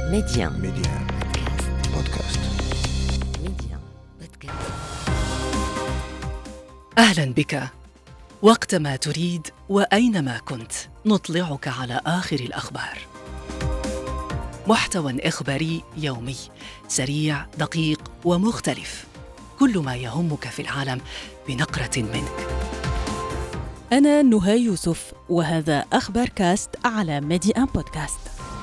ميديان بودكاست. ميديان بودكاست. أهلا بك. وقتما تريد وأينما كنت نطلعك على آخر الأخبار. محتوى إخباري يومي سريع دقيق ومختلف، كل ما يهمك في العالم بنقرة منك. أنا نهى يوسف وهذا أخبار كاست على ميديان بودكاست.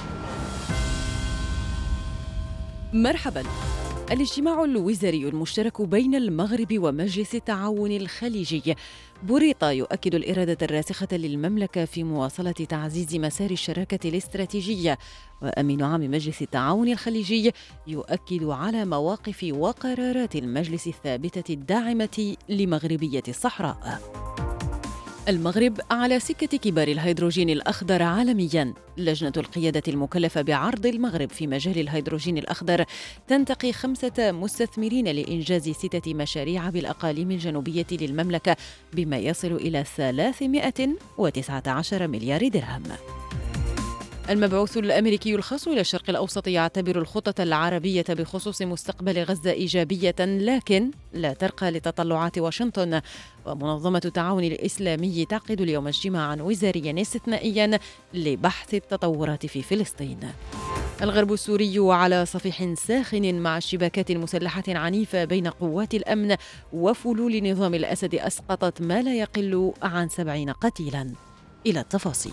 مرحباً. الاجتماع الوزاري المشترك بين المغرب ومجلس التعاون الخليجي بوريطة يؤكد الإرادة الراسخة للمملكة في مواصلة تعزيز مسار الشراكة الاستراتيجية، وأمين عام مجلس التعاون الخليجي يؤكد على مواقف وقرارات المجلس الثابتة الداعمة لمغربية الصحراء. المغرب على سكة كبار الهيدروجين الأخضر عالمياً. لجنة القيادة المكلفة بعرض المغرب في مجال الهيدروجين الأخضر تنتقي 5 مستثمرين لإنجاز 6 مشاريع بالأقاليم الجنوبية للمملكة بما يصل إلى 319 مليار درهم. المبعوث الأمريكي الخاص إلى الشرق الأوسط يعتبر الخطط العربية بخصوص مستقبل غزة إيجابية، لكن لا ترقى لتطلعات واشنطن. ومنظمة التعاون الإسلامي تعقد اليوم اجتماعاً وزارياً استثنائياً لبحث التطورات في فلسطين. الغرب السوري على صفيح ساخن مع اشتباكات مسلحة عنيفة بين قوات الأمن وفلول نظام الأسد أسقطت ما لا يقل عن 70 قتيلاً. إلى التفاصيل.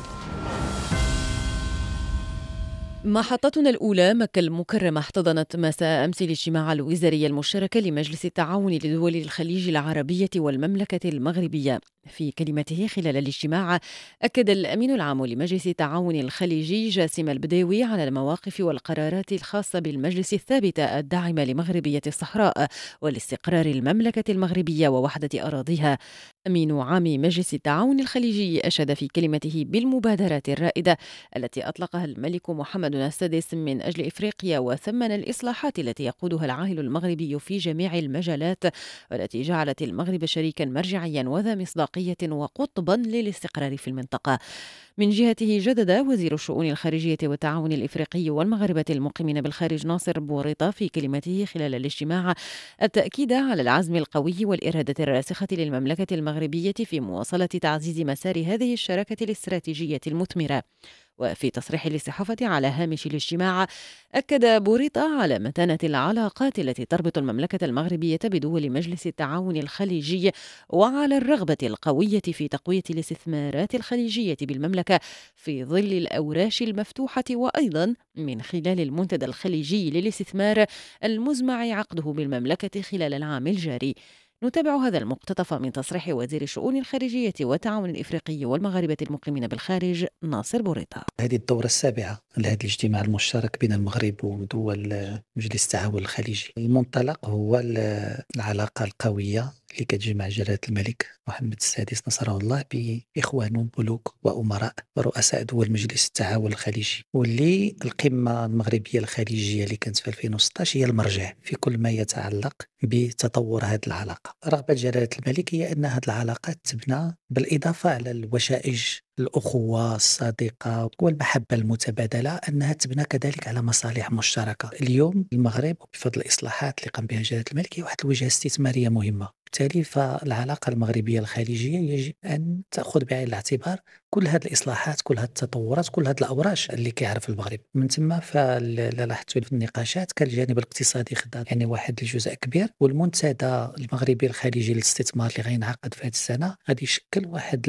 محطتنا الأولى مكة المكرمة احتضنت مساء أمس الاجتماع الوزاري المشترك لمجلس التعاون لدول الخليج العربية والمملكة المغربية. في كلمته خلال الاجتماع أكد الأمين العام لمجلس التعاون الخليجي جاسم البديوي على المواقف والقرارات الخاصة بالمجلس الثابتة الداعمة لمغربية الصحراء والاستقرار المملكة المغربية ووحدة أراضيها. أمين عام مجلس التعاون الخليجي أشاد في كلمته بالمبادرات الرائدة التي أطلقها الملك محمد السادس من أجل إفريقيا، وثمن الإصلاحات التي يقودها العاهل المغربي في جميع المجالات، والتي جعلت المغرب شريكا مرجعيا وذا مصداقية وقطبا للاستقرار في المنطقة. من جهته جدد وزير الشؤون الخارجية والتعاون الإفريقي والمغاربة المقيمين بالخارج ناصر بوريطة في كلمته خلال الاجتماع التأكيد على العزم القوي والإرادة الراسخة للمملكة المغربية في مواصلة تعزيز مسار هذه الشراكة الاستراتيجية المثمرة. وفي تصريح للصحافة على هامش الاجتماع أكد بوريطة على متانة العلاقات التي تربط المملكة المغربية بدول مجلس التعاون الخليجي، وعلى الرغبة القوية في تقوية الاستثمارات الخليجية بالمملكة في ظل الأوراش المفتوحة، وأيضا من خلال المنتدى الخليجي للاستثمار المزمع عقده بالمملكة خلال العام الجاري. نتابع هذا المقتطف من تصريح وزير الشؤون الخارجية والتعاون الإفريقي والمغاربة المقيمين بالخارج ناصر بوريطة. هذه الدورة السابعة لهذا الاجتماع المشترك بين المغرب ودول مجلس التعاون الخليجي. المنطلق هو العلاقة القوية اللي كتجمع جلالة الملك محمد السادس نصره الله بإخوانه ملوك وأمراء ورؤساء دول مجلس التعاون الخليجي، واللي القمة المغربية الخليجية اللي كانت في 2016 هي المرجع في كل ما يتعلق بتطور هذه العلاقة. رغبة جلالة الملك هي أن هذه العلاقات تبنى بالإضافة على الوشائج الأخوة الصادقة والمحبة المتبادلة، أنها تبنى كذلك على مصالح مشتركة. اليوم المغرب بفضل الإصلاحات اللي قام بها جلالة الملك هي واحد الوجهة استثمارية مهمة، بالتالي فالعلاقة المغربية الخليجية يجب أن تأخذ بعين الاعتبار كل هذه الإصلاحات، كل هذه التطورات، كل هذه الأوراش اللي كيعرف المغرب. من ثم فلاحظت في النقاشات كان الجانب الاقتصادي خضع يعني واحد الجزء كبير، والمنتدى المغربي الخليجي للاستثمار اللي غينعقد في هذه السنة غادي يشكل واحد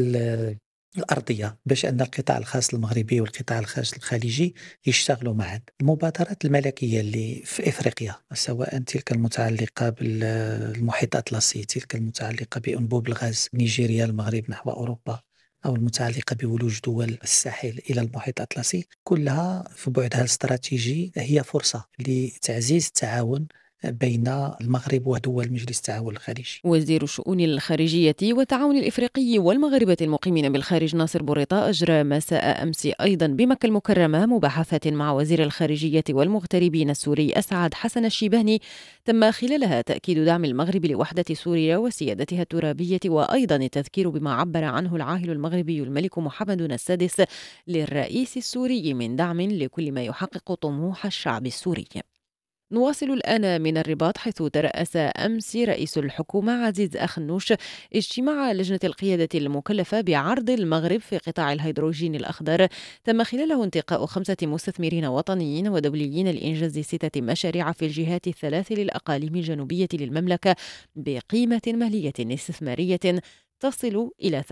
الأرضية باش أن القطاع الخاص المغربي والقطاع الخاص الخليجي يشتغلوا معا. المبادرات الملكية اللي في إفريقيا، سواء تلك المتعلقة بالمحيط الأطلسي، تلك المتعلقة بأنبوب الغاز نيجيريا المغرب نحو أوروبا، أو المتعلقة بولوج دول الساحل إلى المحيط الأطلسي، كلها في بعدها الاستراتيجي هي فرصة لتعزيز التعاون بين المغرب ودول مجلس التعاون الخليجي. وزير الشؤون الخارجية والتعاون الإفريقي والمغاربة المقيمين بالخارج ناصر بوريطة أجرى مساء أمس أيضا بمكة المكرمة مباحثات مع وزير الخارجية والمغتربين السوري أسعد حسن الشيباني تم خلالها تأكيد دعم المغرب لوحدة سوريا وسيادتها الترابية، وأيضا التذكير بما عبر عنه العاهل المغربي الملك محمد السادس للرئيس السوري من دعم لكل ما يحقق طموح الشعب السوري. نواصل الآن من الرباط، حيث ترأس أمس رئيس الحكومة عزيز أخنوش اجتماع لجنة القيادة المكلفة بعرض المغرب في قطاع الهيدروجين الأخضر. تم خلاله انتقاء 5 مستثمرين وطنيين ودوليين لإنجاز 6 مشاريع في الجهات الثلاث للأقاليم الجنوبية للمملكة بقيمة مالية استثمارية تصل إلى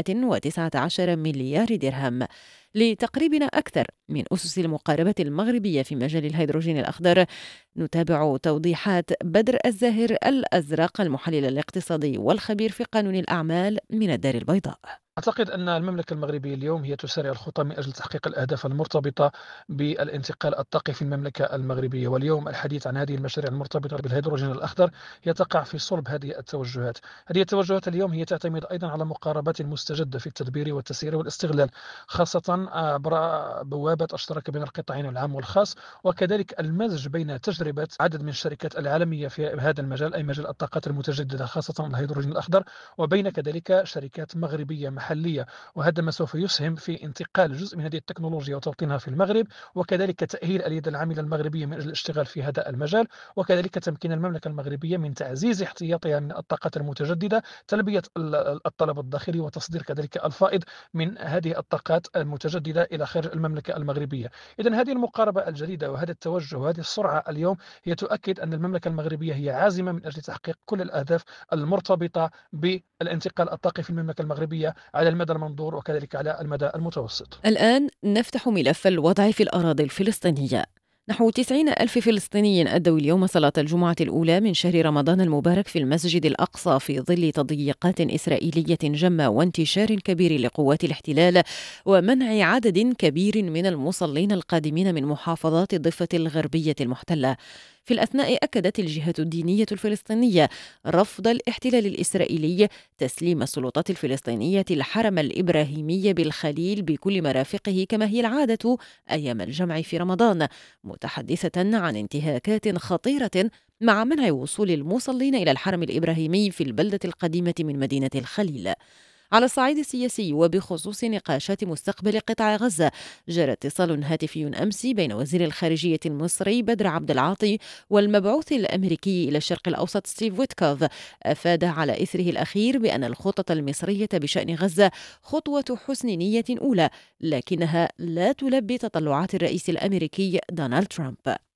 319 مليار درهم. لتقريبنا أكثر من أسس المقاربة المغربية في مجال الهيدروجين الأخضر، نتابع توضيحات بدر الزاهر الأزرق المحلل الاقتصادي والخبير في قانون الأعمال من الدار البيضاء. أعتقد أن المملكة المغربية اليوم هي تسارع الخطى من أجل تحقيق الأهداف المرتبطة بالانتقال الطاقي في المملكة المغربية، واليوم الحديث عن هذه المشاريع المرتبطة بالهيدروجين الأخضر هي تقع في صلب هذه التوجهات. هذه التوجهات اليوم هي تعتمد أيضا على مقاربات مستجدة في التدبير والتسيير والاستغلال، خاصة عبر بوابة الشراكة بين القطاعين العام والخاص، وكذلك المزج بين تجربة عدد من الشركات العالمية في هذا المجال، أي مجال الطاقات المتجددة خاصة الهيدروجين الأخضر، وبين كذلك شركات مغربية محلية. وهذا ما سوف يسهم في انتقال جزء من هذه التكنولوجيا وتوطينها في المغرب، وكذلك تأهيل اليد العاملة المغربية من أجل الاشتغال في هذا المجال، وكذلك تمكين المملكة المغربية من تعزيز احتياطها من الطاقات المتجددة، تلبية الطلب الداخلي وتصدير كذلك الفائض من هذه الطاقات المتجددة إلى خارج المملكة المغربية. إذن هذه المقاربة الجديدة وهذا التوجه وهذه السرعة اليوم هي تؤكد أن المملكة المغربية هي عازمة من أجل تحقيق كل الأهداف المرتبطة بالانتقال الطاقي في المملكة المغربية على المدى المنظور وكذلك على المدى المتوسط. الآن نفتح ملف الوضع في الأراضي الفلسطينية. نحو 90,000 فلسطيني أدوا اليوم صلاة الجمعة الأولى من شهر رمضان المبارك في المسجد الأقصى في ظل تضييقات إسرائيلية جمة وانتشار كبير لقوات الاحتلال ومنع عدد كبير من المصلين القادمين من محافظات الضفة الغربية المحتلة. في الأثناء أكدت الجهة الدينية الفلسطينية رفض الاحتلال الإسرائيلي تسليم السلطات الفلسطينية الحرم الإبراهيمي بالخليل بكل مرافقه كما هي العادة أيام الجمع في رمضان، متحدثة عن انتهاكات خطيرة مع منع وصول المصلين إلى الحرم الإبراهيمي في البلدة القديمة من مدينة الخليل. على الصعيد السياسي وبخصوص نقاشات مستقبل قطاع غزة، جرى اتصال هاتفي أمس بين وزير الخارجية المصري بدر عبد العاطي والمبعوث الأمريكي إلى الشرق الأوسط ستيف ويتكوف، أفاد على إثره الأخير بأن الخطة المصرية بشأن غزة خطوة حسن نية أولى، لكنها لا تلبي تطلعات الرئيس الأمريكي دونالد ترامب.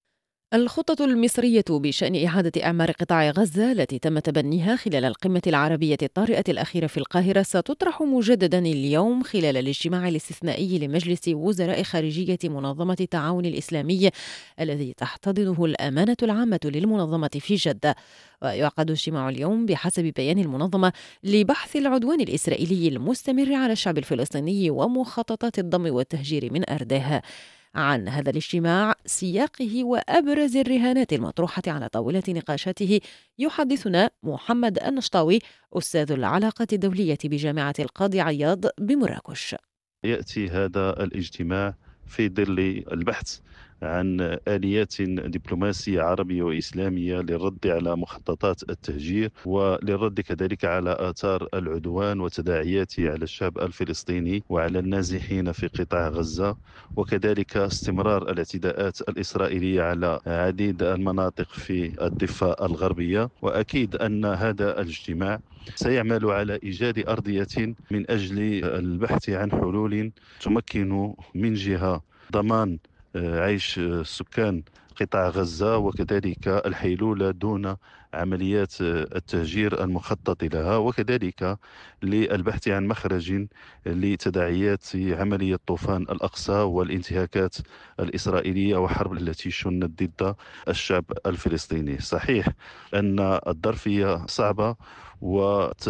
الخطة المصرية بشأن إعادة إعمار قطاع غزة التي تم تبنيها خلال القمة العربية الطارئة الأخيرة في القاهرة ستطرح مجددا اليوم خلال الاجتماع الاستثنائي لمجلس وزراء خارجية منظمة التعاون الإسلامي الذي تحتضنه الأمانة العامة للمنظمة في جدة. ويعقد اجتماع اليوم بحسب بيان المنظمة لبحث العدوان الإسرائيلي المستمر على الشعب الفلسطيني ومخططات الضم والتهجير من أرضه. عن هذا الاجتماع، سياقه وأبرز الرهانات المطروحة على طاولة نقاشاته، يحدثنا محمد النشطاوي أستاذ العلاقات الدولية بجامعة القاضي عياض بمراكش. يأتي هذا الاجتماع في ظل البحث عن آليات دبلوماسية عربية وإسلامية للرد على مخططات التهجير وللرد كذلك على آثار العدوان وتداعياته على الشعب الفلسطيني وعلى النازحين في قطاع غزة، وكذلك استمرار الاعتداءات الإسرائيلية على عديد المناطق في الضفة الغربية. وأكيد أن هذا الاجتماع سيعمل على إيجاد أرضية من أجل البحث عن حلول تمكن من جهة ضمان عيش سكان قطاع غزة وكذلك الحيلولة دون عمليات التهجير المخطط لها، وكذلك للبحث عن مخرج لتداعيات عملية طوفان الأقصى والانتهاكات الإسرائيلية وحرب التي شنت ضد الشعب الفلسطيني. صحيح أن الظرفية صعبة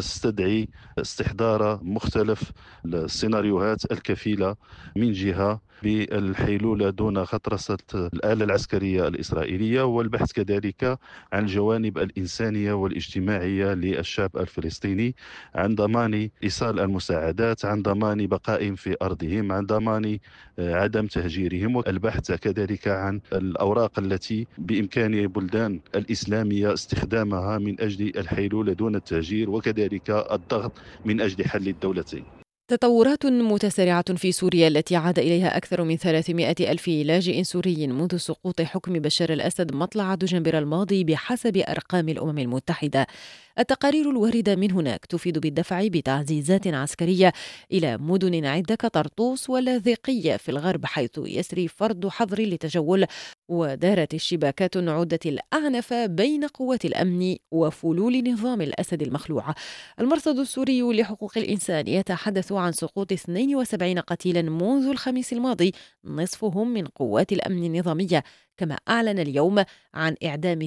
وتستدعي استحضار مختلف السيناريوهات الكفيلة من جهة بالحيلولة دون غطرسة الآلة العسكرية الإسرائيلية، والبحث كذلك عن الجوانب الإنسانية والاجتماعية للشعب الفلسطيني، عن ضمان إيصال المساعدات، عن ضمان بقائهم في أرضهم، عن ضمان عدم تهجيرهم، والبحث كذلك عن الأوراق التي بإمكان البلدان الإسلامية استخدامها من أجل الحيلولة دون التهجير، وكذلك الضغط من أجل حل الدولتين. تطورات متسارعة في سوريا التي عاد إليها أكثر من 300 ألف لاجئ سوري منذ سقوط حكم بشار الأسد مطلع دجنبر الماضي بحسب أرقام الأمم المتحدة. التقارير الواردة من هناك تفيد بالدفع بتعزيزات عسكرية إلى مدن عدة كطرطوس واللاذقية في الغرب، حيث يسري فرض حظر للتجول، ودارت الشباكات عدة الأعنف بين قوات الأمن وفلول نظام الأسد المخلوع. المرصد السوري لحقوق الإنسان يتحدث عن سقوط 72 قتيلا منذ الخميس الماضي، نصفهم من قوات الأمن النظامية، كما أعلن اليوم عن إعدام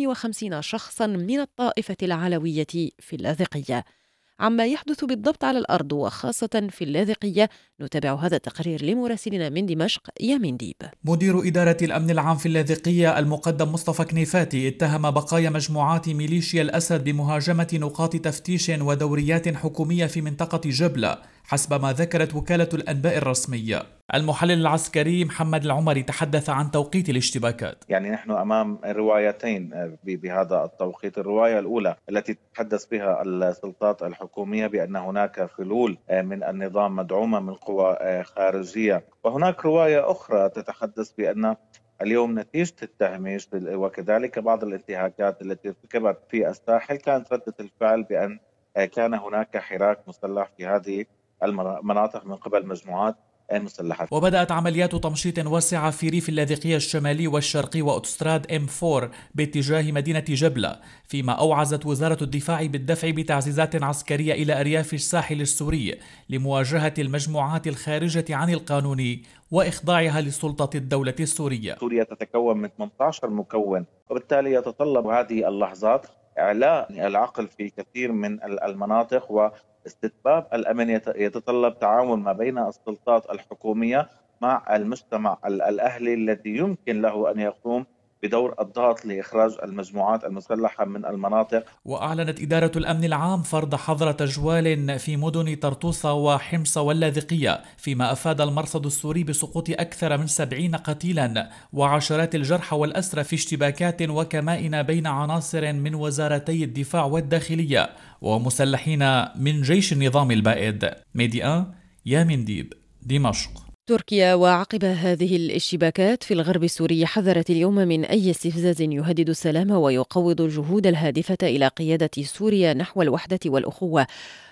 52 شخصا من الطائفة العلوية في اللاذقية. عما يحدث بالضبط على الأرض وخاصة في اللاذقية نتابع هذا التقرير لمراسلنا من دمشق يامين ديب. مدير إدارة الأمن العام في اللاذقية المقدم مصطفى كنيفاتي اتهم بقايا مجموعات ميليشيا الأسد بمهاجمة نقاط تفتيش ودوريات حكومية في منطقة جبلة حسب ما ذكرت وكالة الأنباء الرسمية. المحلل العسكري محمد العمري تحدث عن توقيت الاشتباكات. يعني نحن أمام روايتين بهذا التوقيت. الرواية الأولى التي تتحدث بها السلطات الحكومية بأن هناك فلول من النظام مدعومة من قوى خارجية، وهناك رواية أخرى تتحدث بأن اليوم نتيجة التهميش وكذلك بعض الانتهاكات التي ارتكبت في الساحل كانت ردة الفعل بأن كان هناك حراك مسلح في هذه المناطق من قبل مجموعات مسلحة. وبدأت عمليات تمشيط واسعة في ريف اللاذقية الشمالي والشرقي وأوتوستراد M4 باتجاه مدينة جبلة، فيما أوعزت وزارة الدفاع بالدفع بتعزيزات عسكرية إلى أرياف الساحل السوري لمواجهة المجموعات الخارجة عن القانون وإخضاعها لسلطة الدولة السورية. سوريا تتكون من 18 مكون، وبالتالي يتطلب هذه اللحظات إعلاء العقل في كثير من المناطق، واستتباب الأمن يتطلب تعاون ما بين السلطات الحكومية مع المجتمع الأهلي الذي يمكن له أن يقوم بدور الضغط لإخراج المجموعات المسلحة من المناطق. وأعلنت إدارة الأمن العام فرض حظر تجوال في مدن طرطوس وحمص واللاذقية، فيما أفاد المرصد السوري بسقوط أكثر من 70 قتيلا وعشرات الجرحى والأسرى في اشتباكات وكمائن بين عناصر من وزارتي الدفاع والداخلية ومسلحين من جيش النظام البائد. ميديا يامين ديب، دمشق. تركيا وعقب هذه الاشتباكات في الغرب السوري حذرت اليوم من أي استفزاز يهدد السلام ويقوض الجهود الهادفة إلى قيادة سوريا نحو الوحدة والأخوة.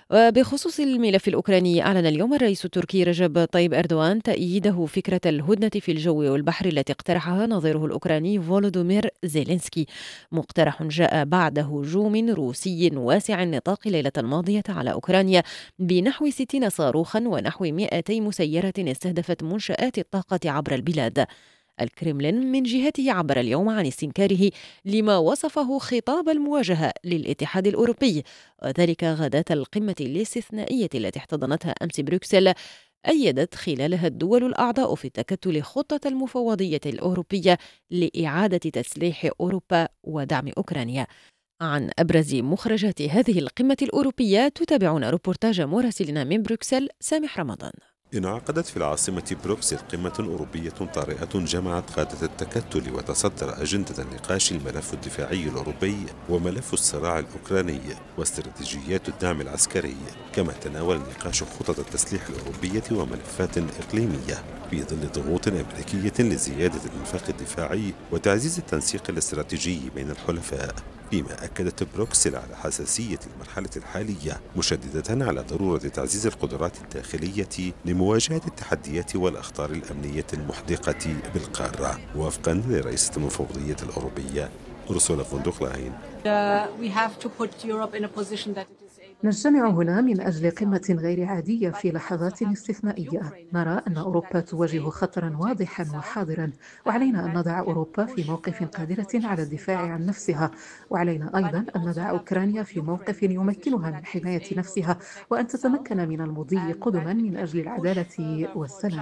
وبخصوص الملف الأوكراني، أعلن اليوم الرئيس التركي رجب طيب أردوغان تأييده فكرة الهدنة في الجو والبحر التي اقترحها نظيره الأوكراني فولودومير زيلينسكي، مقترح جاء بعد هجوم روسي واسع النطاق ليلة الماضية على أوكرانيا بنحو 60 صاروخا ونحو 200 مسيرة استهدفت منشآت الطاقة عبر البلاد. الكرملين من جهته عبر اليوم عن استنكاره لما وصفه خطاب المواجهة للاتحاد الأوروبي، وذلك غداة القمة الاستثنائية التي احتضنتها أمس بروكسل، أيدت خلالها الدول الأعضاء في تكتل خطة المفوضية الأوروبية لإعادة تسليح أوروبا ودعم أوكرانيا. عن أبرز مخرجات هذه القمة الأوروبية تتابعون روبورتاج مراسلنا من بروكسل سامح رمضان. انعقدت في العاصمة بروكسل قمة أوروبية طارئة جمعت قادة التكتل وتصدر أجندة النقاش الملف الدفاعي الأوروبي وملف الصراع الأوكراني واستراتيجيات الدعم العسكري، كما تناول النقاش خطط التسليح الأوروبية وملفات إقليمية في ظل ضغوط أمريكية لزيادة الإنفاق الدفاعي وتعزيز التنسيق الاستراتيجي بين الحلفاء، فيما أكدت بروكسل على حساسية المرحلة الحالية، مشددة على ضرورة تعزيز القدرات الداخلية لمواجهة التحديات والأخطار الأمنية المحدقة بالقارة، وفقا لرئيسة المفوضية الأوروبية أورسولا فون دير لاين. نجتمع هنا من أجل قمة غير عادية في لحظات استثنائية. نرى أن أوروبا تواجه خطرا واضحا وحاضرا، وعلينا أن نضع أوروبا في موقف قادرة على الدفاع عن نفسها، وعلينا أيضا أن نضع أوكرانيا في موقف يمكنها من حماية نفسها وأن تتمكن من المضي قدما من أجل العدالة والسلام.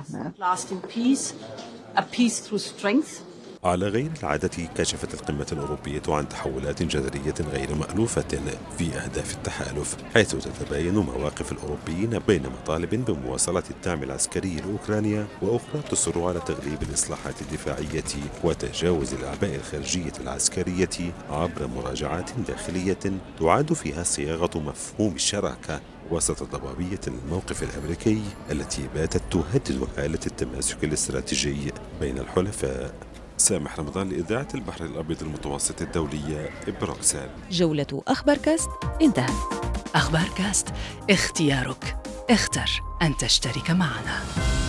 على غير العادة كشفت القمة الأوروبية عن تحولات جذرية غير مألوفة في أهداف التحالف، حيث تتباين مواقف الأوروبيين بين مطالب بمواصلة الدعم العسكري لأوكرانيا وأخرى تصر على تغليب الإصلاحات الدفاعية وتجاوز الأعباء الخارجية العسكرية عبر مراجعات داخلية تعاد فيها صياغة مفهوم الشراكة وسط ضبابية الموقف الأمريكي التي باتت تهدد حالة التماسك الاستراتيجي بين الحلفاء. سامح رمضان لإذاعة البحر الأبيض المتوسط الدولية بروكسل. جولة أخبار كاست انتهت. أخبار كاست، اختيارك، اختر أن تشترك معنا.